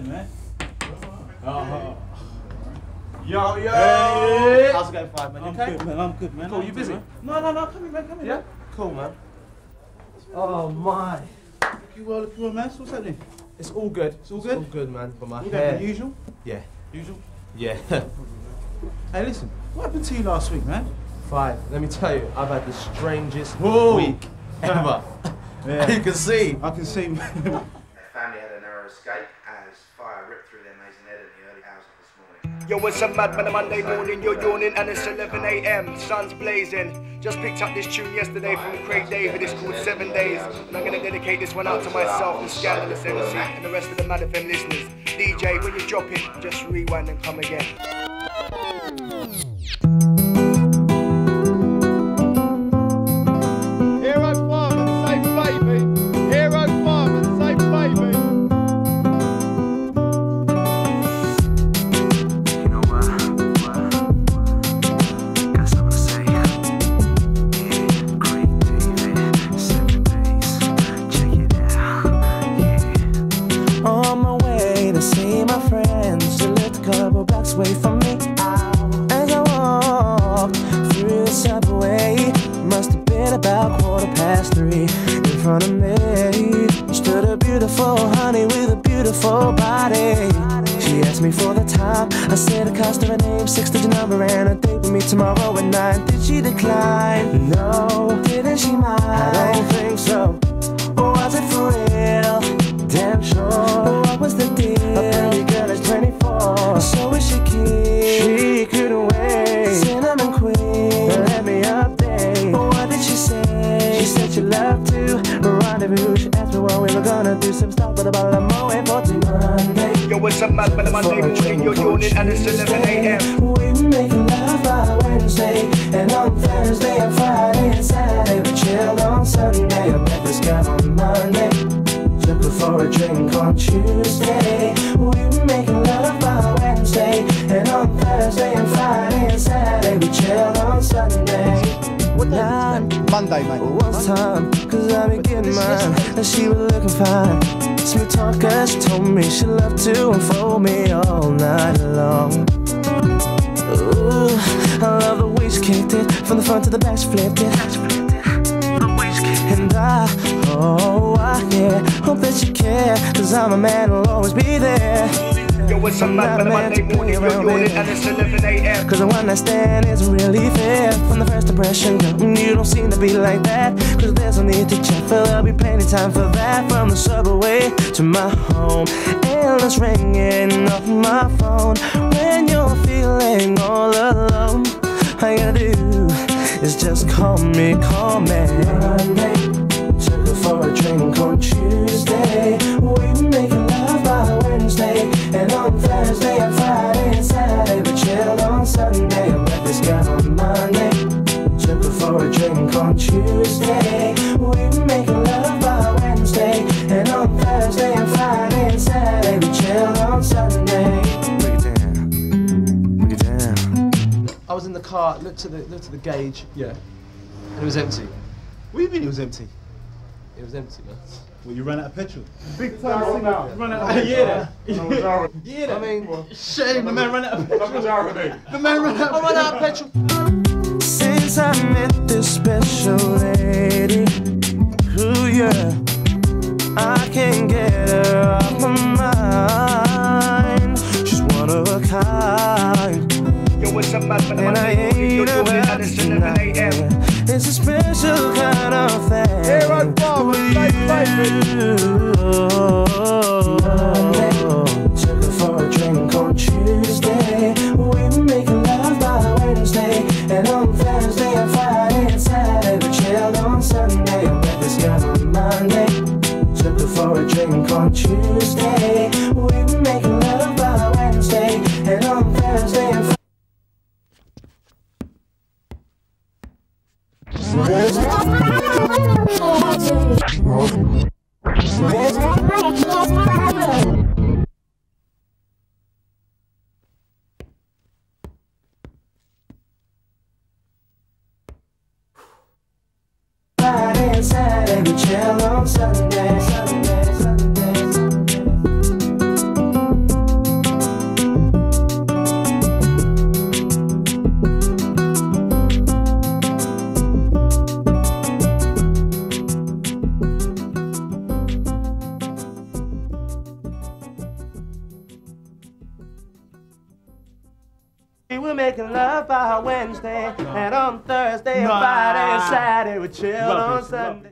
Friday, man. Yo, yo! Hey. How's it going, Five, man? You okay? Good, man. I'm good, man. Cool, you busy? No, come here, man, come here. Yeah? Cool, man. Oh, my. Look you well, man. So what's happening? It's all good. It's all good? It's all good, man. But my All hair... the usual? Yeah. Usual? Yeah. Hey, listen, what happened to you last week, man? Five, let me tell you, I've had the strangest Whoa. week ever. Yeah. You can see. I can see. The family had a narrow escape as fire ripped through their maison head in the early hours of this morning. Yo, it's a mad man, a Monday morning, you're yawning and it's 11 AM, sun's blazing. Just picked up this tune yesterday from Craig David, it's called 7 Days. And I'm gonna dedicate this one out to myself, the Scandalous MC, and the rest of the Mad FM listeners. DJ, when you drop it, just rewind and come again. Hero Farm and say baby. Hero Farm and say baby. You know what? Got something to say. Yeah, Craig David, 7 days. Check it out. Yeah. On my way to see my friends, she lived a couple blocks away from me. As I walked through the subway, must have been about 3:15. In front of me stood a beautiful honey with a beautiful body. She asked me for the time. I said the cost of her name, 6-digit number, and a date with me tomorrow at 9. Did she decline? No. Didn't she mind? I don't think so. Or was it for real? Damn sure. What was the deal? A pretty girl is 24. So is she keen? She couldn't wait. Cinnamon queen, let me update. What did she say? She said she loved to rendezvous. She asked me what we were gonna do. Some stuff, but about a moment for Monday. Yo, it's a mad man, a Monday morning, you're yawning and it's 11 AM. We were making love by Wednesday, and on Thursday and Friday and Saturday we chilled on Sunday. I met this guy on Monday, took her for a drink on Tuesday. We were making love by Wednesday, and on Thursday and Friday and Saturday we chilled on Sunday. What day is it? Monday, mate. One time, cause I be getting mine, and she was looking fine. Smooth talker, she told me she loved to unfold me all night long. Ooh, I love the way she kicked it, from the front to the back she flipped it. And yeah, hope that you care, cause I'm a man who'll always be there. Yo, it's a mad man, a Monday morning, you're yawning and it's 11 AM. Cause the one night stand isn't really fair. From the first impression, girl, you don't seem to be like that. Cause there's no need to check, for there'll be plenty time for that. From the subway to my home, endless ringing off my phone. When you're feeling all alone, all you gotta do is just call me. Monday, took her for a drink on Tuesday. We were making love by Wednesday, and on Thursday and Friday and Saturday we chilled on Sunday. I met this guy on Monday, took her for a drink on Tuesday. We were making love by Wednesday, and on Thursday and Friday and Saturday we chilled on Sunday. Break it down, break it down. I was in the car, looked at the gauge. Yeah. And it was empty. What do you mean it was empty? It was empty, man. Well, you ran out of petrol. Big time singer. Run out of yeah. I mean, Shame, the man ran out of petrol. The man ran out I ran out of petrol. Since I met this special lady, ooh yeah, I can't get her off my mind. She's one of a kind, Yo, it's a mad man, a and I Monday morning, ain't you're yawning about and it's to 11 AM. It's a special kind of thing. Hero Farm and say baby. Monday, took her for a drink on Tuesday. We were making love by Wednesday, and on Thursday and Friday and Saturday we chilled on Sunday. I met this guy on Monday, took her for a drink on Tuesday. We were making love by Wednesday, and on Thursday and Friday. Friday and Saturday we chill on Sunday. We're making love by Wednesday, and on Thursday, and Friday, and Saturday, we chill on Sunday.